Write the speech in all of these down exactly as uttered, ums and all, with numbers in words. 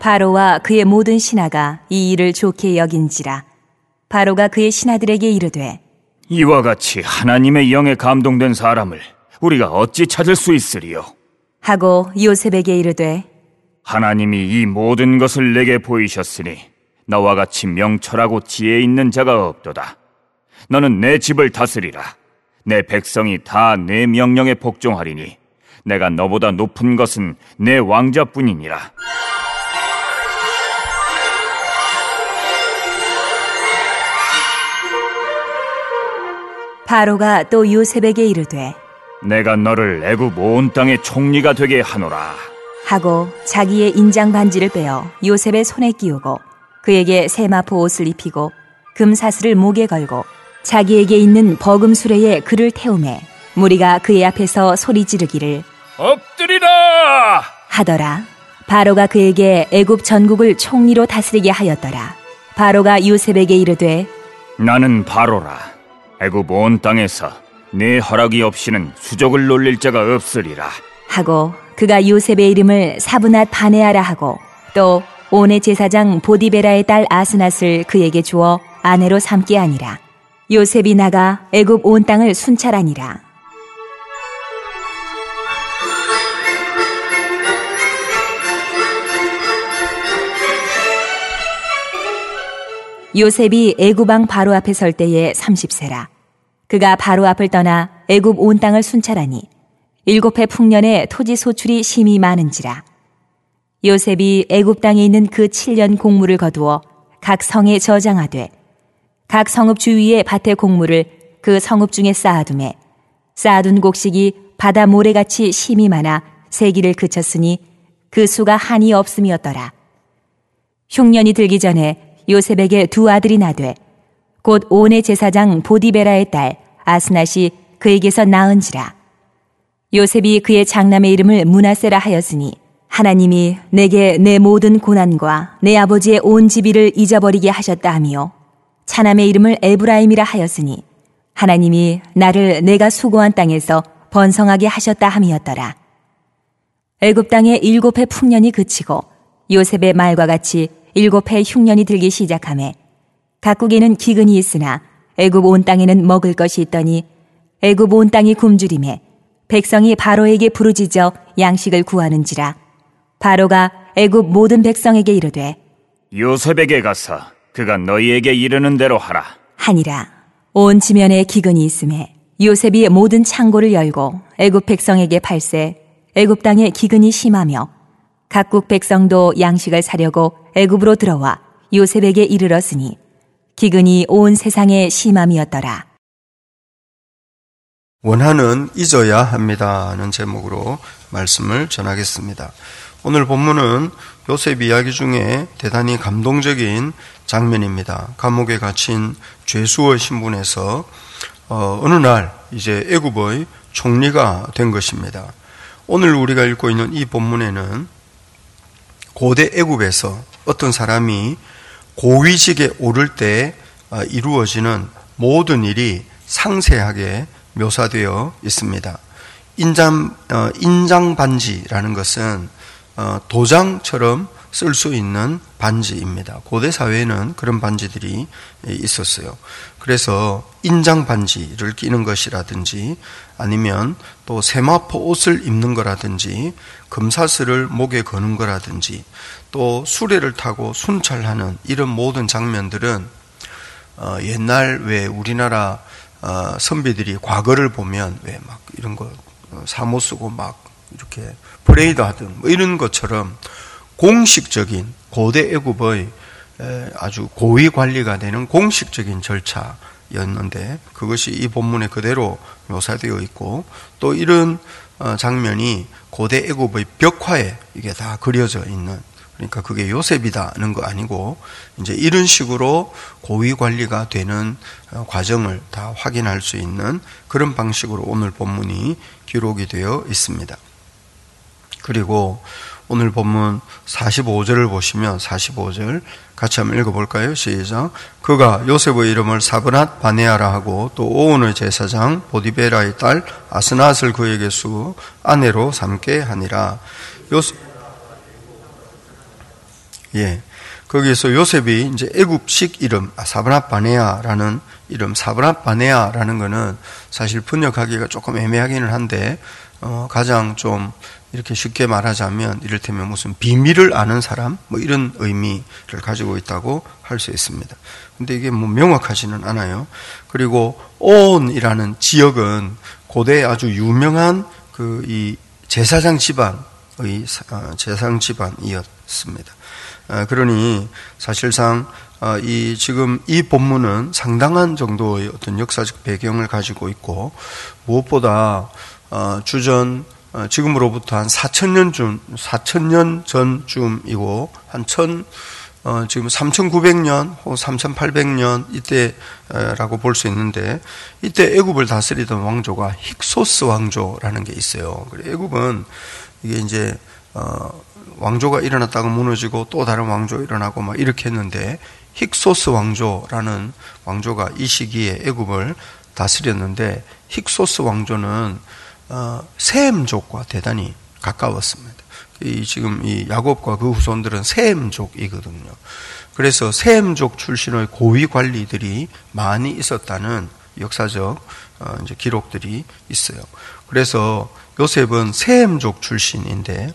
바로와 그의 모든 신하가 이 일을 좋게 여긴지라. 바로가 그의 신하들에게 이르되 이와 같이 하나님의 영에 감동된 사람을 우리가 어찌 찾을 수 있으리요? 하고 요셉에게 이르되 하나님이 이 모든 것을 내게 보이셨으니 너와 같이 명철하고 지혜 있는 자가 없도다. 너는 내 집을 다스리라. 내 백성이 다 내 명령에 복종하리니 내가 너보다 높은 것은 내 왕자뿐이니라. 바로가 또 요셉에게 이르되 내가 너를 애굽 온 땅의 총리가 되게 하노라 하고 자기의 인장 반지를 빼어 요셉의 손에 끼우고 그에게 세마포 옷을 입히고 금사슬을 목에 걸고 자기에게 있는 버금 수레에 그를 태우매 무리가 그의 앞에서 소리 지르기를 엎드리라 하더라. 바로가 그에게 애굽 전국을 총리로 다스리게 하였더라. 바로가 요셉에게 이르되 나는 바로라. 애굽 온 땅에서 네 허락이 없이는 수족을 놀릴 자가 없으리라 하고 그가 요셉의 이름을 사브낫 바네아라 하고 또 온의 제사장 보디베라의 딸 아스낫을 그에게 주어 아내로 삼게 하니라. 요셉이 나가 애굽 온 땅을 순찰하니라. 요셉이 애굽 왕 바로 앞에 설 때에 삼십 세라. 그가 바로 앞을 떠나 애굽 온 땅을 순찰하니 일곱 해 풍년에 토지 소출이 심히 많은지라. 요셉이 애굽 땅에 있는 그 칠 년 공물을 거두어 각 성에 저장하되 각 성읍 주위에 밭의 곡물을 그 성읍 중에 쌓아두매 쌓아둔 곡식이 바다 모래같이 심이 많아 세기를 그쳤으니 그 수가 한이 없음이었더라. 흉년이 들기 전에 요셉에게 두 아들이 나되 곧 온의 제사장 보디베라의 딸 아스낫이 그에게서 낳은지라. 요셉이 그의 장남의 이름을 므낫세라 하였으니 하나님이 내게 내 모든 고난과 내 아버지의 온 지비를 잊어버리게 하셨다 하며 차남의 이름을 에브라임이라 하였으니 하나님이 나를 내가 수고한 땅에서 번성하게 하셨다 함이었더라. 애굽 땅에 일곱 해 풍년이 그치고 요셉의 말과 같이 일곱 해 흉년이 들기 시작하매 각국에는 기근이 있으나 애굽 온 땅에는 먹을 것이 있더니 애굽 온 땅이 굶주림에 백성이 바로에게 부르짖어 양식을 구하는지라. 바로가 애굽 모든 백성에게 이르되 요셉에게 가서 그가 너희에게 이르는 대로 하라 하니라. 온 지면에 기근이 있음에 요셉이 모든 창고를 열고 애굽 백성에게 팔세 애굽 땅에 기근이 심하며 각국 백성도 양식을 사려고 애굽으로 들어와 요셉에게 이르렀으니 기근이 온 세상에 심함이었더라. 원한은 잊어야 합니다는 제목으로 말씀을 전하겠습니다. 오늘 본문은 요셉 이야기 중에 대단히 감동적인 장면입니다. 감옥에 갇힌 죄수의 신분에서 어, 어느 날 이제 애굽의 총리가 된 것입니다. 오늘 우리가 읽고 있는 이 본문에는 고대 애굽에서 어떤 사람이 고위직에 오를 때 이루어지는 모든 일이 상세하게 묘사되어 있습니다. 인장, 어, 인장 반지라는 것은 어, 도장처럼 쓸 수 있는 반지입니다. 고대 사회에는 그런 반지들이 있었어요. 그래서 인장 반지를 끼는 것이라든지 아니면 또 세마포 옷을 입는 거라든지 금사슬을 목에 거는 거라든지 또 수레를 타고 순찰하는 이런 모든 장면들은 어, 옛날 왜 우리나라 어, 선비들이 과거를 보면 왜 막 이런 거 사모 쓰고 막 이렇게 프레이드 하든 뭐 이런 것처럼 공식적인 고대 애굽의 아주 고위 관리가 되는 공식적인 절차였는데 그것이 이 본문에 그대로 묘사되어 있고 또 이런 장면이 고대 애굽의 벽화에 이게 다 그려져 있는, 그러니까 그게 요셉이다는 거 아니고 이제 이런 식으로 고위 관리가 되는 과정을 다 확인할 수 있는 그런 방식으로 오늘 본문이 기록이 되어 있습니다. 그리고 오늘 본문 사십오 절을 보시면 사십오 절 같이 한번 읽어볼까요? 시작. 그가 요셉의 이름을 사브낫 바네아라 하고 또 오온의 제사장 보디베라의 딸 아스낫을 그에게 수 아내로 삼게 하니라. 요셉 예. 거기에서 요셉이 이제 애굽식 이름, 사브낫 바네아라는 이름, 사브낫 바네아라는 거는 사실 번역하기가 조금 애매하기는 한데, 어, 가장 좀 이렇게 쉽게 말하자면 이를테면 무슨 비밀을 아는 사람, 뭐 이런 의미를 가지고 있다고 할 수 있습니다. 근데 이게 뭐 명확하지는 않아요. 그리고 온이라는 지역은 고대 아주 유명한 그 이 제사장 집안의 제사장 집안이었습니다. 그러니 사실상 이 지금 이 본문은 상당한 정도의 어떤 역사적 배경을 가지고 있고, 무엇보다 주전 지금으로부터 한 사천 년 전, 사천 년 전쯤이고, 한 천, 어, 지금 삼천구백 년 혹은 삼천팔백 년 이때라고 볼 수 있는데, 이때 애굽을 다스리던 왕조가 힉소스 왕조라는 게 있어요. 그래, 애굽은 이게 이제, 어, 왕조가 일어났다가 무너지고 또 다른 왕조 일어나고 막 이렇게 했는데, 힉소스 왕조라는 왕조가 이 시기에 애굽을 다스렸는데, 힉소스 왕조는 어, 셈족과 대단히 가까웠습니다. 이 지금 이 야곱과 그 후손들은 셈족이거든요. 그래서 셈족 출신의 고위 관리들이 많이 있었다는 역사적 어, 이제 기록들이 있어요. 그래서 요셉은 셈족 출신인데,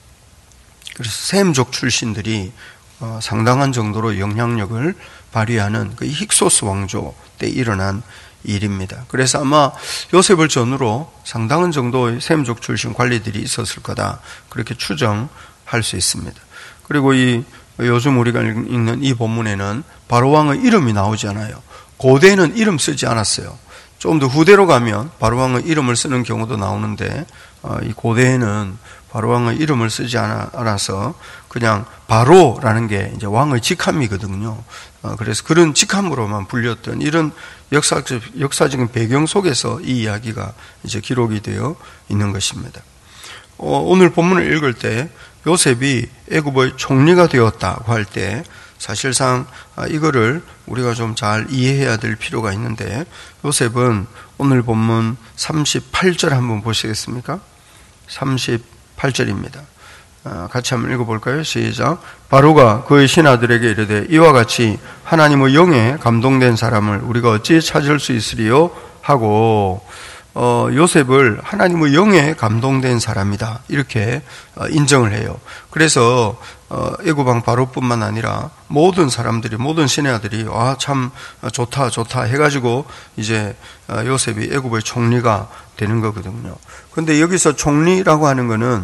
그래서 셈족 출신들이 어, 상당한 정도로 영향력을 발휘하는 그 힉소스 왕조 때 일어난 일입니다. 그래서 아마 요셉을 전후로 상당한 정도의 셈족 출신 관리들이 있었을 거다, 그렇게 추정할 수 있습니다. 그리고 이 요즘 우리가 읽는 이 본문에는 바로 왕의 이름이 나오지 않아요. 고대는 이름 쓰지 않았어요. 좀 더 후대로 가면 바로 왕의 이름을 쓰는 경우도 나오는데, 이 고대에는 바로 왕의 이름을 쓰지 않아서 그냥 바로라는 게 이제 왕의 직함이거든요. 그래서 그런 직함으로만 불렸던 이런 역사적, 역사적인 배경 속에서 이 이야기가 이제 기록이 되어 있는 것입니다. 어, 오늘 본문을 읽을 때 요셉이 애굽의 총리가 되었다고 할 때 사실상 이거를 우리가 좀 잘 이해해야 될 필요가 있는데, 요셉은 오늘 본문 삼십팔 절 한번 보시겠습니까? 삼십팔 절입니다. 같이 한번 읽어볼까요? 시작. 바로가 그의 신하들에게 이르되 이와 같이 하나님의 영에 감동된 사람을 우리가 어찌 찾을 수 있으리요? 하고, 어, 요셉을 하나님의 영에 감동된 사람이다, 이렇게 인정을 해요. 그래서 어, 애굽왕 바로뿐만 아니라 모든 사람들이, 모든 신하들이 와, 참 좋다 좋다 해가지고 이제 요셉이 애굽의 총리가 되는 거거든요. 근데 여기서 총리라고 하는 거는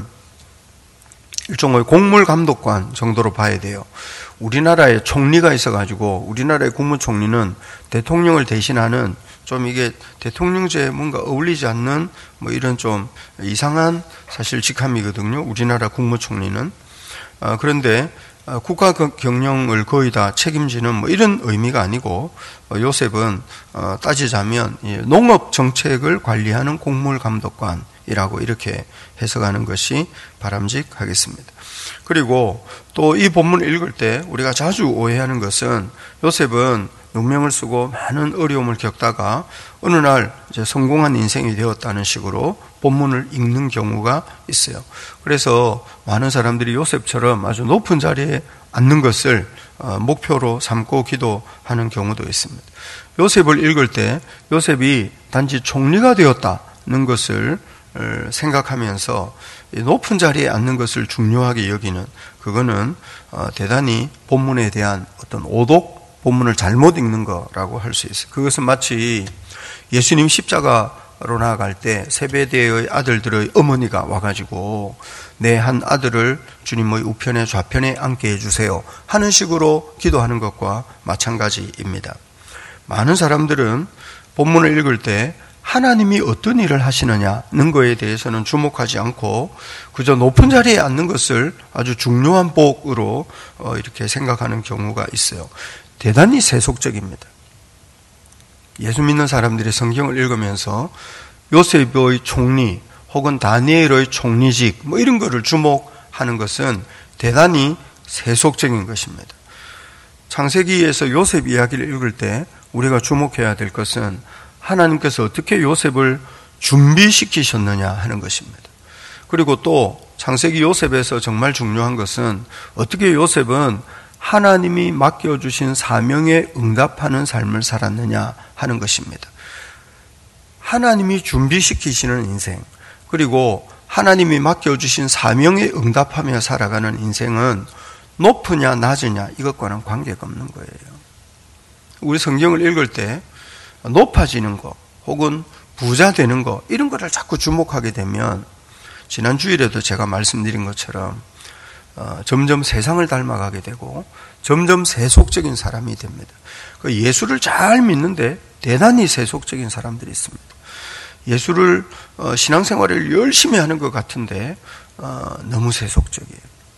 일종의 곡물 감독관 정도로 봐야 돼요. 우리나라에 총리가 있어가지고, 우리나라의 국무총리는 대통령을 대신하는 좀 이게 대통령제에 뭔가 어울리지 않는 뭐 이런 좀 이상한 사실 직함이거든요. 우리나라 국무총리는. 아, 그런데 국가 경영을 거의 다 책임지는 뭐 이런 의미가 아니고, 요셉은 따지자면 농업 정책을 관리하는 곡물 감독관이라고 이렇게 해석하는 것이 바람직하겠습니다. 그리고 또 이 본문을 읽을 때 우리가 자주 오해하는 것은, 요셉은 누명을 쓰고 많은 어려움을 겪다가 어느 날 이제 성공한 인생이 되었다는 식으로 본문을 읽는 경우가 있어요. 그래서 많은 사람들이 요셉처럼 아주 높은 자리에 앉는 것을 목표로 삼고 기도하는 경우도 있습니다. 요셉을 읽을 때 요셉이 단지 총리가 되었다는 것을 생각하면서 높은 자리에 앉는 것을 중요하게 여기는, 그거는 대단히 본문에 대한 어떤 오독, 본문을 잘못 읽는 거라고 할 수 있어요. 그것은 마치 예수님 십자가로 나아갈 때 세베대의 아들들의 어머니가 와가지고 내 한 아들을 주님의 우편에 좌편에 앉게 해주세요 하는 식으로 기도하는 것과 마찬가지입니다. 많은 사람들은 본문을 읽을 때 하나님이 어떤 일을 하시느냐는 거에 대해서는 주목하지 않고 그저 높은 자리에 앉는 것을 아주 중요한 복으로 이렇게 생각하는 경우가 있어요. 대단히 세속적입니다. 예수 믿는 사람들이 성경을 읽으면서 요셉의 총리 혹은 다니엘의 총리직 뭐 이런 거를 주목하는 것은 대단히 세속적인 것입니다. 창세기에서 요셉 이야기를 읽을 때 우리가 주목해야 될 것은 하나님께서 어떻게 요셉을 준비시키셨느냐 하는 것입니다. 그리고 또 창세기 요셉에서 정말 중요한 것은 어떻게 요셉은 하나님이 맡겨주신 사명에 응답하는 삶을 살았느냐 하는 것입니다. 하나님이 준비시키시는 인생, 그리고 하나님이 맡겨주신 사명에 응답하며 살아가는 인생은 높으냐 낮으냐 이것과는 관계가 없는 거예요. 우리 성경을 읽을 때 높아지는 거 혹은 부자 되는 거 이런 거를 자꾸 주목하게 되면 지난 주일에도 제가 말씀드린 것처럼 어, 점점 세상을 닮아가게 되고 점점 세속적인 사람이 됩니다. 그 예수를 잘 믿는데 대단히 세속적인 사람들이 있습니다. 예수를 어, 신앙생활을 열심히 하는 것 같은데 어, 너무 세속적이에요.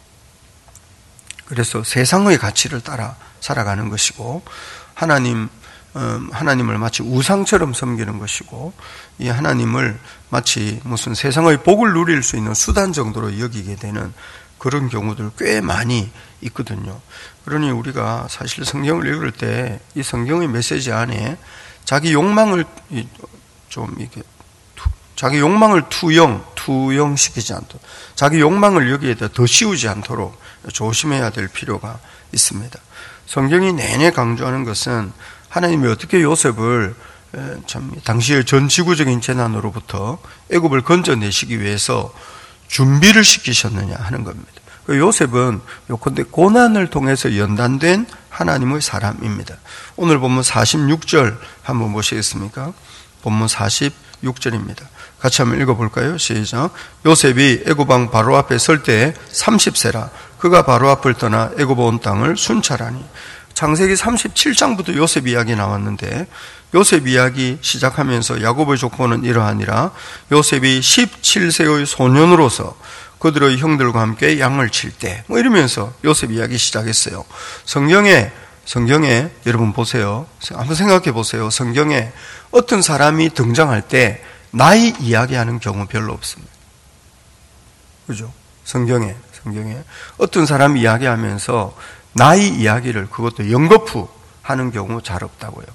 그래서 세상의 가치를 따라 살아가는 것이고 하나님 하나님을 마치 우상처럼 섬기는 것이고 이 하나님을 마치 무슨 세상의 복을 누릴 수 있는 수단 정도로 여기게 되는 그런 경우들 꽤 많이 있거든요. 그러니 우리가 사실 성경을 읽을 때 이 성경의 메시지 안에 자기 욕망을 좀 이렇게 자기 욕망을 투영, 투영시키지 않도록 자기 욕망을 여기에다 더 씌우지 않도록 조심해야 될 필요가 있습니다. 성경이 내내 강조하는 것은 하나님이 어떻게 요셉을 참 당시의 전 지구적인 재난으로부터 애굽을 건져내시기 위해서 준비를 시키셨느냐 하는 겁니다. 요셉은 요컨대 고난을 통해서 연단된 하나님의 사람입니다. 오늘 본문 사십육 절 한번 보시겠습니까? 본문 사십육 절입니다. 같이 한번 읽어볼까요? 시작. 요셉이 애굽 왕 바로 앞에 설 때 삼십 세라 그가 바로 앞을 떠나 애굽 온 땅을 순찰하니. 창세기 삼십칠 장부터 요셉 이야기 나왔는데 요셉 이야기 시작하면서 야곱의 조건은 이러하니라. 요셉이 십칠 세의 소년으로서 그들의 형들과 함께 양을 칠 때 뭐 이러면서 요셉 이야기 시작했어요. 성경에 성경에 여러분 보세요. 한번 생각해 보세요. 성경에 어떤 사람이 등장할 때 나이 이야기하는 경우 별로 없습니다. 그죠? 성경에 성경에 어떤 사람이 이야기하면서 나이 이야기를 그것도 연거푸 하는 경우 잘 없다고요.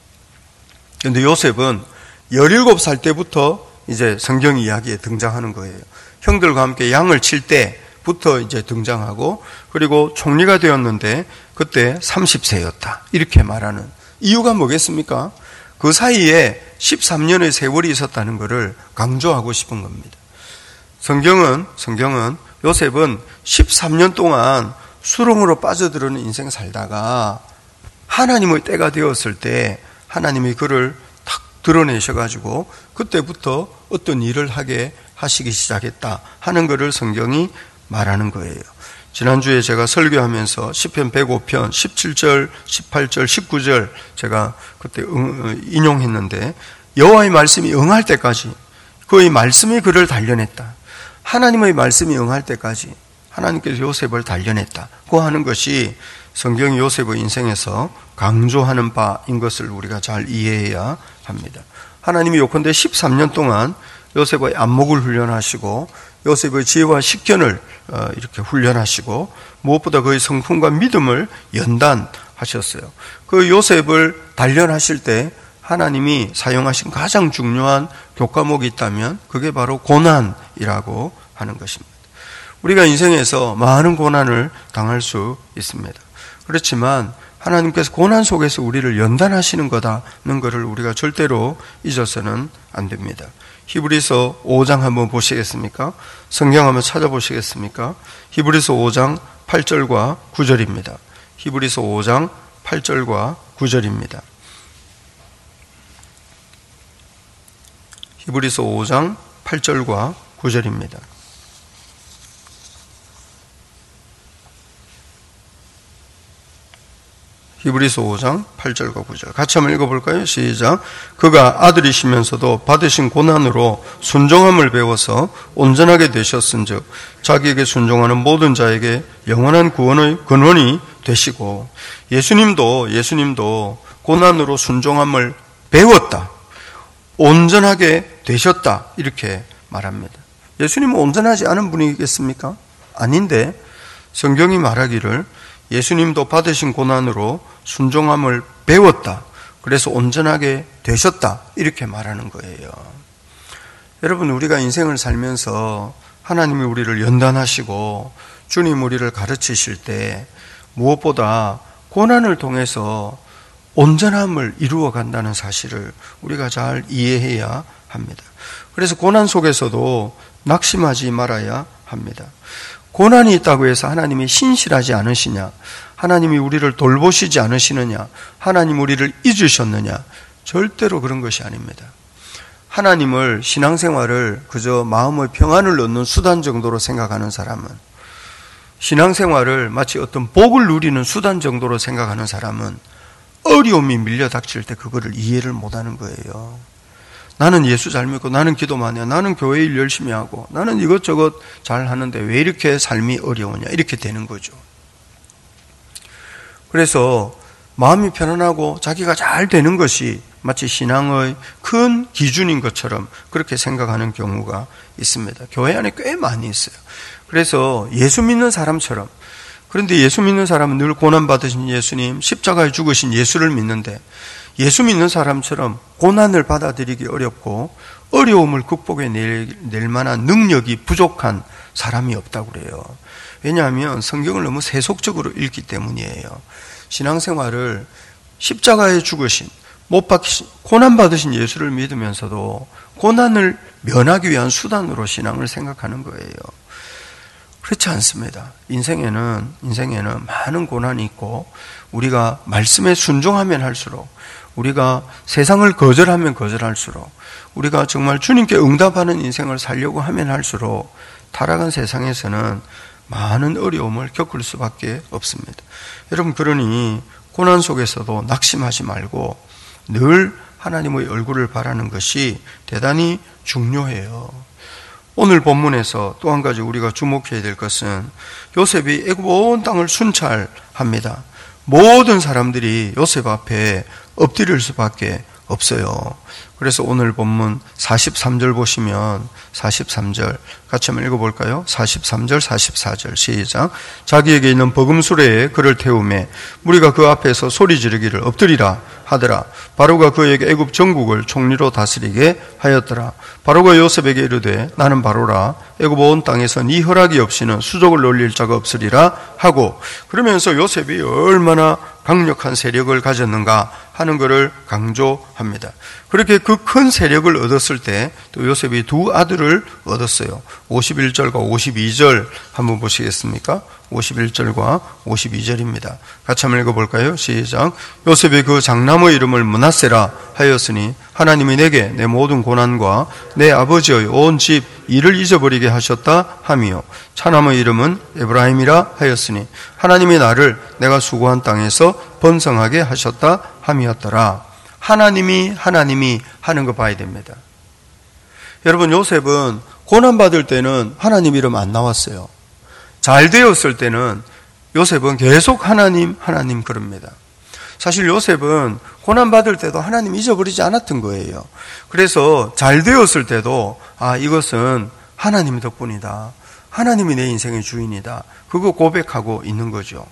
그런데 요셉은 열일곱 살 때부터 이제 성경 이야기에 등장하는 거예요. 형들과 함께 양을 칠 때부터 이제 등장하고 그리고 총리가 되었는데 그때 삼십 세였다. 이렇게 말하는 이유가 뭐겠습니까? 그 사이에 십삼 년의 세월이 있었다는 것을 강조하고 싶은 겁니다. 성경은 성경은 요셉은 십삼 년 동안 수렁으로 빠져들어는 인생 살다가 하나님의 때가 되었을 때 하나님이 그를 탁 드러내셔가지고 그때부터 어떤 일을 하게 하시기 시작했다 하는 것을 성경이 말하는 거예요. 지난주에 제가 설교하면서 시편 백오 편 십칠 절, 십팔 절, 십구 절 제가 그때 인용했는데 여호와의 말씀이 응할 때까지 그의 말씀이 그를 단련했다. 하나님의 말씀이 응할 때까지 하나님께서 요셉을 단련했다고 하는 것이 성경이 요셉의 인생에서 강조하는 바인 것을 우리가 잘 이해해야 합니다. 하나님이 요컨대 십삼 년 동안 요셉의 안목을 훈련하시고 요셉의 지혜와 식견을 이렇게 훈련하시고 무엇보다 그의 성품과 믿음을 연단하셨어요. 그 요셉을 단련하실 때 하나님이 사용하신 가장 중요한 교과목이 있다면 그게 바로 고난이라고 하는 것입니다. 우리가 인생에서 많은 고난을 당할 수 있습니다. 그렇지만 하나님께서 고난 속에서 우리를 연단하시는 거다는 것을 우리가 절대로 잊어서는 안 됩니다. 히브리서 오 장 한번 보시겠습니까? 성경 한번 찾아보시겠습니까? 히브리서 오 장 팔 절과 구 절입니다. 히브리서 오 장 팔 절과 구 절입니다. 히브리서 오 장 팔 절과 구 절입니다. 히브리서 오 장 팔 절과 구 절 같이 한번 읽어볼까요? 시작. 그가 아들이시면서도 받으신 고난으로 순종함을 배워서 온전하게 되셨은즉 자기에게 순종하는 모든 자에게 영원한 구원의 근원이 되시고. 예수님도 예수님도 고난으로 순종함을 배웠다. 온전하게 되셨다. 이렇게 말합니다. 예수님은 온전하지 않은 분이겠습니까? 아닌데 성경이 말하기를 예수님도 받으신 고난으로 순종함을 배웠다. 그래서 온전하게 되셨다. 이렇게 말하는 거예요. 여러분, 우리가 인생을 살면서 하나님이 우리를 연단하시고 주님 우리를 가르치실 때 무엇보다 고난을 통해서 온전함을 이루어 간다는 사실을 우리가 잘 이해해야 합니다. 그래서 고난 속에서도 낙심하지 말아야 합니다. 고난이 있다고 해서 하나님이 신실하지 않으시냐, 하나님이 우리를 돌보시지 않으시느냐, 하나님 우리를 잊으셨느냐, 절대로 그런 것이 아닙니다. 하나님을, 신앙생활을 그저 마음의 평안을 얻는 수단 정도로 생각하는 사람은, 신앙생활을 마치 어떤 복을 누리는 수단 정도로 생각하는 사람은 어려움이 밀려닥칠 때 그거를 이해를 못하는 거예요. 나는 예수 잘 믿고, 나는 기도 많이 해, 나는 교회 일 열심히 하고, 나는 이것저것 잘 하는데 왜 이렇게 삶이 어려우냐, 이렇게 되는 거죠. 그래서 마음이 편안하고 자기가 잘 되는 것이 마치 신앙의 큰 기준인 것처럼 그렇게 생각하는 경우가 있습니다. 교회 안에 꽤 많이 있어요. 그래서 예수 믿는 사람처럼, 그런데 예수 믿는 사람은 늘 고난받으신 예수님, 십자가에 죽으신 예수를 믿는데 예수 믿는 사람처럼 고난을 받아들이기 어렵고 어려움을 극복해낼 낼 만한 능력이 부족한 사람이 없다고 그래요. 왜냐하면 성경을 너무 세속적으로 읽기 때문이에요. 신앙생활을 십자가에 죽으신, 못 박히신, 고난받으신 예수를 믿으면서도 고난을 면하기 위한 수단으로 신앙을 생각하는 거예요. 그렇지 않습니다. 인생에는, 인생에는 많은 고난이 있고, 우리가 말씀에 순종하면 할수록, 우리가 세상을 거절하면 거절할수록, 우리가 정말 주님께 응답하는 인생을 살려고 하면 할수록, 타락한 세상에서는 많은 어려움을 겪을 수밖에 없습니다. 여러분, 그러니 고난 속에서도 낙심하지 말고 늘 하나님의 얼굴을 바라는 것이 대단히 중요해요. 오늘 본문에서 또 한 가지 우리가 주목해야 될 것은 요셉이 애굽 온 땅을 순찰합니다. 모든 사람들이 요셉 앞에 엎드릴 수밖에 없어요. 그래서 오늘 본문 사십삼 절 보시면, 사십삼 절 같이 한번 읽어볼까요? 사십삼 절 사십사 절 시작. 자기에게 있는 버금수레에 그를 태우매 무리가 그 앞에서 소리 지르기를 엎드리라 하더라. 바로가 그에게 애굽 전국을 총리로 다스리게 하였더라. 바로가 요셉에게 이르되 나는 바로라. 애굽 온 땅에서 네 허락이 없이는 수족을 놀릴 자가 없으리라 하고, 그러면서 요셉이 얼마나 강력한 세력을 가졌는가 하는 것을 강조합니다. 그렇게 그 큰 세력을 얻었을 때 또 요셉이 두 아들을 얻었어요. 오십일 절과 오십이 절 한번 보시겠습니까? 오십일 절과 오십이 절입니다. 같이 한번 읽어볼까요? 시작. 요셉이 그 장남의 이름을 므낫세라 하였으니 하나님이 내게 내 모든 고난과 내 아버지의 온 집 일을 잊어버리게 하셨다 하며, 차남의 이름은 에브라임이라 하였으니 하나님이 나를 내가 수고한 땅에서 번성하게 하셨다 함이었더라. 하나님이 하나님이 하는 거 봐야 됩니다. 여러분, 요셉은 고난받을 때는 하나님 이름 안 나왔어요. 잘 되었을 때는 요셉은 계속 하나님 하나님 그럽니다. 사실 요셉은 고난받을 때도 하나님 잊어버리지 않았던 거예요. 그래서 잘 되었을 때도 아, 이것은 하나님 덕분이다, 하나님이 내 인생의 주인이다, 그거 고백하고 있는 거죠.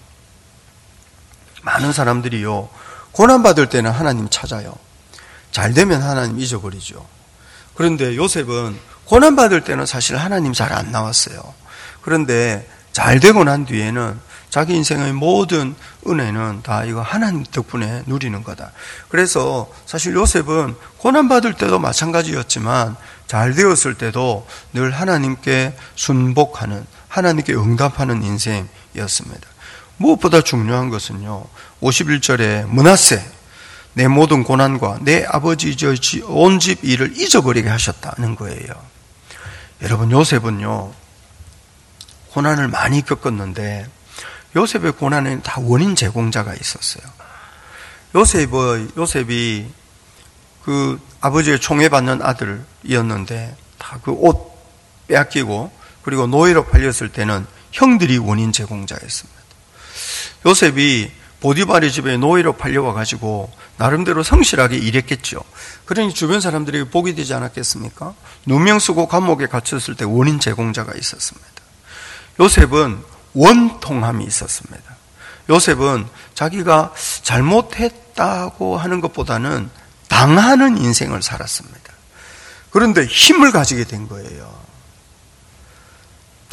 많은 사람들이요, 고난받을 때는 하나님 찾아요. 잘 되면 하나님 잊어버리죠. 그런데 요셉은 고난받을 때는 사실 하나님 잘 안 나왔어요. 그런데 잘 되고 난 뒤에는 자기 인생의 모든 은혜는 다 이거 하나님 덕분에 누리는 거다. 그래서 사실 요셉은 고난받을 때도 마찬가지였지만 잘 되었을 때도 늘 하나님께 순복하는, 하나님께 응답하는 인생이었습니다. 무엇보다 중요한 것은요, 오십일 절에 므낫세, 내 모든 고난과 내 아버지 온 집 일을 잊어버리게 하셨다는 거예요. 여러분, 요셉은요, 고난을 많이 겪었는데 요셉의 고난에는 다 원인 제공자가 있었어요. 요셉의, 요셉이 그 아버지의 총애받는 아들이었는데 다 그 옷 빼앗기고 그리고 노예로 팔렸을 때는 형들이 원인 제공자였습니다. 요셉이 보디발의 집에 노예로 팔려와가지고 나름대로 성실하게 일했겠죠. 그러니 주변 사람들에게 복이 되지 않았겠습니까? 누명 쓰고 감옥에 갇혔을 때 원인 제공자가 있었습니다. 요셉은 원통함이 있었습니다. 요셉은 자기가 잘못했다고 하는 것보다는 당하는 인생을 살았습니다. 그런데 힘을 가지게 된 거예요.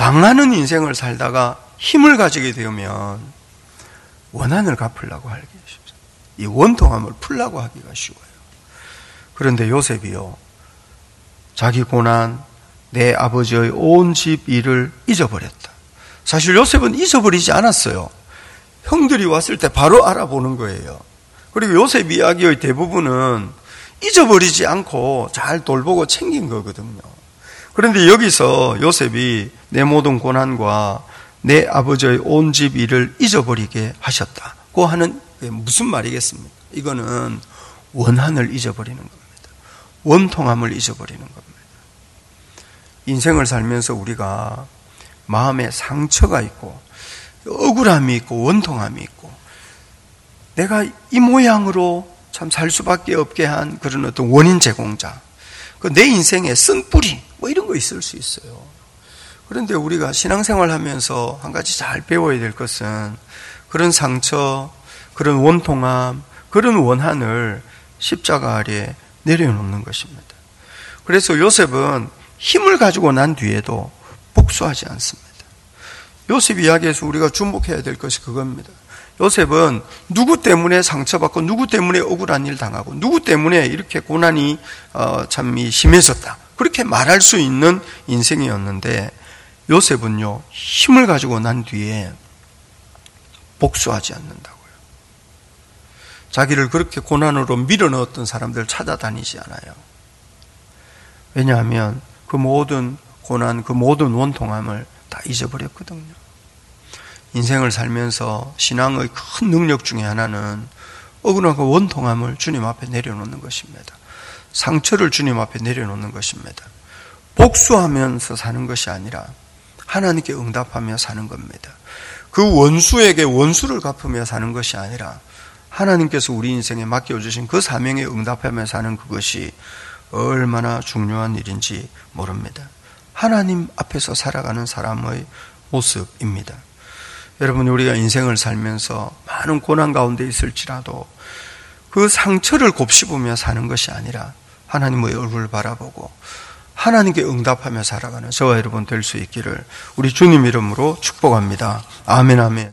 방하는 인생을 살다가 힘을 가지게 되면 원한을 갚으려고 하기 쉽습니다. 이 원통함을 풀려고 하기가 쉬워요. 그런데 요셉이요, 자기 고난, 내 아버지의 온 집 일을 잊어버렸다. 사실 요셉은 잊어버리지 않았어요. 형들이 왔을 때 바로 알아보는 거예요. 그리고 요셉 이야기의 대부분은 잊어버리지 않고 잘 돌보고 챙긴 거거든요. 그런데 여기서 요셉이 내 모든 고난과 내 아버지의 온 집 일을 잊어버리게 하셨다고 하는 게 무슨 말이겠습니까? 이거는 원한을 잊어버리는 겁니다. 원통함을 잊어버리는 겁니다. 인생을 살면서 우리가 마음에 상처가 있고 억울함이 있고 원통함이 있고 내가 이 모양으로 참 살 수밖에 없게 한 그런 어떤 원인 제공자, 그 내 인생의 쓴뿌리 뭐 이런 거 있을 수 있어요. 그런데 우리가 신앙생활 하면서 한 가지 잘 배워야 될 것은 그런 상처, 그런 원통함, 그런 원한을 십자가 아래에 내려놓는 것입니다. 그래서 요셉은 힘을 가지고 난 뒤에도 복수하지 않습니다. 요셉 이야기에서 우리가 주목해야 될 것이 그겁니다. 요셉은 누구 때문에 상처받고 누구 때문에 억울한 일 당하고 누구 때문에 이렇게 고난이 어, 참 심해졌다, 그렇게 말할 수 있는 인생이었는데 요셉은요, 힘을 가지고 난 뒤에 복수하지 않는다고요. 자기를 그렇게 고난으로 밀어넣었던 사람들 찾아다니지 않아요. 왜냐하면 그 모든 고난, 그 모든 원통함을 다 잊어버렸거든요. 인생을 살면서 신앙의 큰 능력 중에 하나는 억울하고 원통함을 주님 앞에 내려놓는 것입니다. 상처를 주님 앞에 내려놓는 것입니다. 복수하면서 사는 것이 아니라 하나님께 응답하며 사는 겁니다. 그 원수에게 원수를 갚으며 사는 것이 아니라 하나님께서 우리 인생에 맡겨주신 그 사명에 응답하며 사는 그것이 얼마나 중요한 일인지 모릅니다. 하나님 앞에서 살아가는 사람의 모습입니다. 여러분, 우리가 인생을 살면서 많은 고난 가운데 있을지라도 그 상처를 곱씹으며 사는 것이 아니라 하나님의 얼굴을 바라보고 하나님께 응답하며 살아가는 저와 여러분 될 수 있기를 우리 주님 이름으로 축복합니다. 아멘, 아멘.